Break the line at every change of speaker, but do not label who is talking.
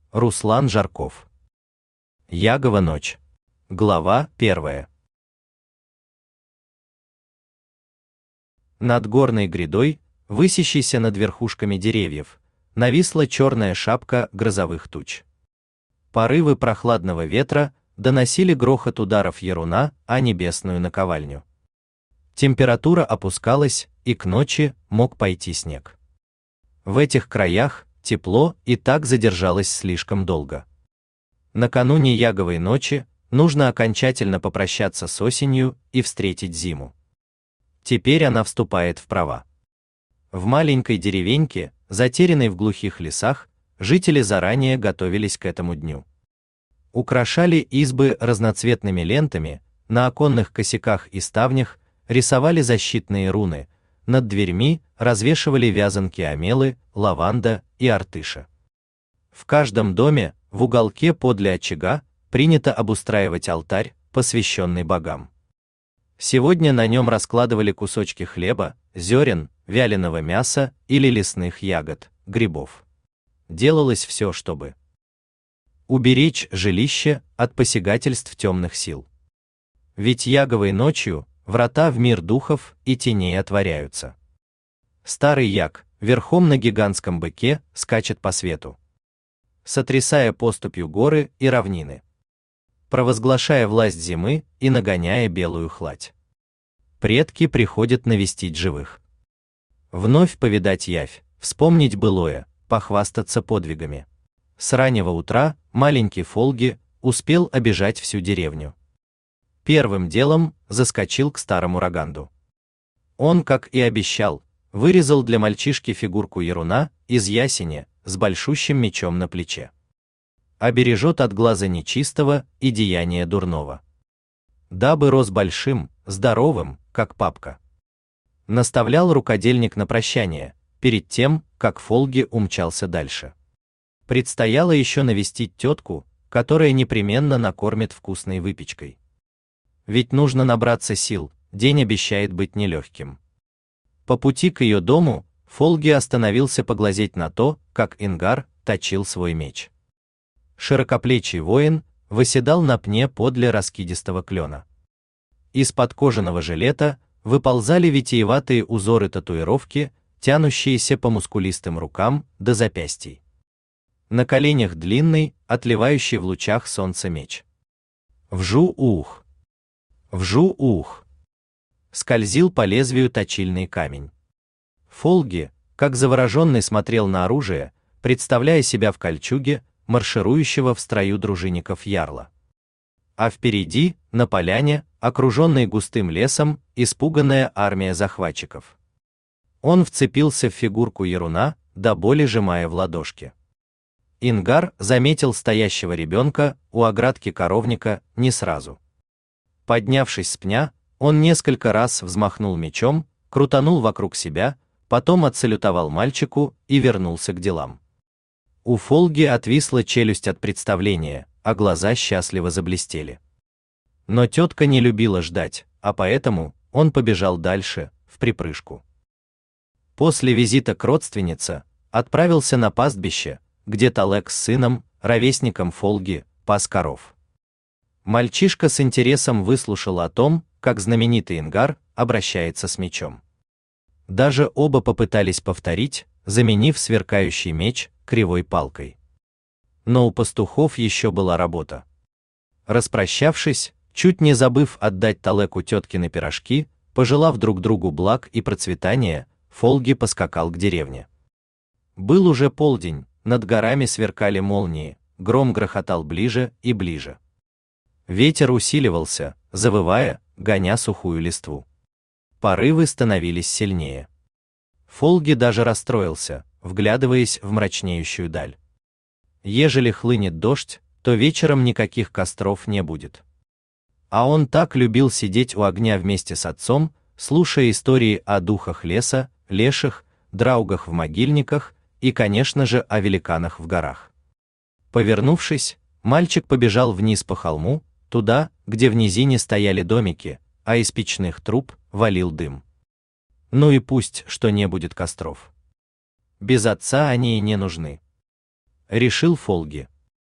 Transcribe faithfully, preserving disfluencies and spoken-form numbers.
Руслан Жарков. Ягова ночь. Глава первая. Над горной грядой, высящейся над верхушками деревьев, нависла черная шапка грозовых туч. Порывы прохладного ветра доносили грохот ударов яруна о небесную наковальню. Температура опускалась, и к ночи мог пойти снег. В этих краях тепло и так задержалось слишком долго. Накануне Яговой ночи нужно окончательно попрощаться с осенью и встретить зиму. Теперь она вступает в права. В маленькой деревеньке, затерянной в глухих лесах, жители заранее готовились к этому дню. Украшали избы разноцветными лентами, на оконных косяках и ставнях рисовали защитные руны, над дверьми развешивали вязанки омелы, лаванда и артыша. В каждом доме, в уголке подле очага, принято обустраивать алтарь, посвященный богам. Сегодня на нем раскладывали кусочки хлеба, зерен, вяленого мяса или лесных ягод, грибов. Делалось все, чтобы уберечь жилище от посягательств темных сил. Ведь Яговой ночью врата в мир духов и теней отворяются. Старый Яг, верхом на гигантском быке, скачет по свету, сотрясая поступью горы и равнины, провозглашая власть зимы и нагоняя белую хладь. Предки приходят навестить живых, вновь повидать явь, вспомнить былое, похвастаться подвигами. С раннего утра маленький Фолги успел обежать всю деревню. Первым делом заскочил к старому Роганду. Он, как и обещал, вырезал для мальчишки фигурку яруна из ясеня с большущим мечом на плече. Обережет от глаза нечистого и деяния дурного. Дабы рос большим, здоровым, как папка. Наставлял рукодельник на прощание, перед тем, как Фолги умчался дальше. Предстояло еще навестить тетку, которая непременно накормит вкусной выпечкой. Ведь нужно набраться сил, день обещает быть нелегким. По пути к ее дому Фолги остановился поглазеть на то, как Ингар точил свой меч. Широкоплечий воин восседал на пне подле раскидистого клена. Из-под кожаного жилета выползали витиеватые узоры татуировки, тянущиеся по мускулистым рукам до запястий. На коленях длинный, отливающий в лучах солнца меч. Вжу-ух! Вжу-ух! Скользил по лезвию точильный камень. Фолги, как завороженный, смотрел на оружие, представляя себя в кольчуге, марширующего в строю дружинников ярла. А впереди, на поляне, окруженной густым лесом, испуганная армия захватчиков. Он вцепился в фигурку яруна, до боли сжимая в ладошки. Ингар заметил стоящего ребенка у оградки коровника не сразу. Поднявшись с пня, он несколько раз взмахнул мечом, крутанул вокруг себя, потом отсалютовал мальчику и вернулся к делам. У Фолги отвисла челюсть от представления, а глаза счастливо заблестели. Но тетка не любила ждать, а поэтому он побежал дальше, вприпрыжку. После визита к родственнице отправился на пастбище, где Талек с сыном, ровесником Фолги, пас коров. Мальчишка с интересом выслушал о том, как знаменитый Ингар обращается с мечом. Даже оба попытались повторить, заменив сверкающий меч кривой палкой. Но у пастухов еще была работа. Распрощавшись, чуть не забыв отдать Талеку теткины пирожки, пожелав друг другу благ и процветания, Фолги поскакал к деревне. Был уже полдень, над горами сверкали молнии, гром грохотал ближе и ближе. Ветер усиливался, завывая, гоня сухую листву. Порывы становились сильнее. Фолги даже расстроился, вглядываясь в мрачнеющую даль. Ежели хлынет дождь, то вечером никаких костров не будет. А он так любил сидеть у огня вместе с отцом, слушая истории о духах леса, леших, драугах в могильниках и, конечно же, о великанах в горах. Повернувшись, мальчик побежал вниз по холму, туда, где в низине стояли домики, а из печных труб валил дым. Ну и пусть, что не будет костров. Без отца они и не нужны. Решил Фолги.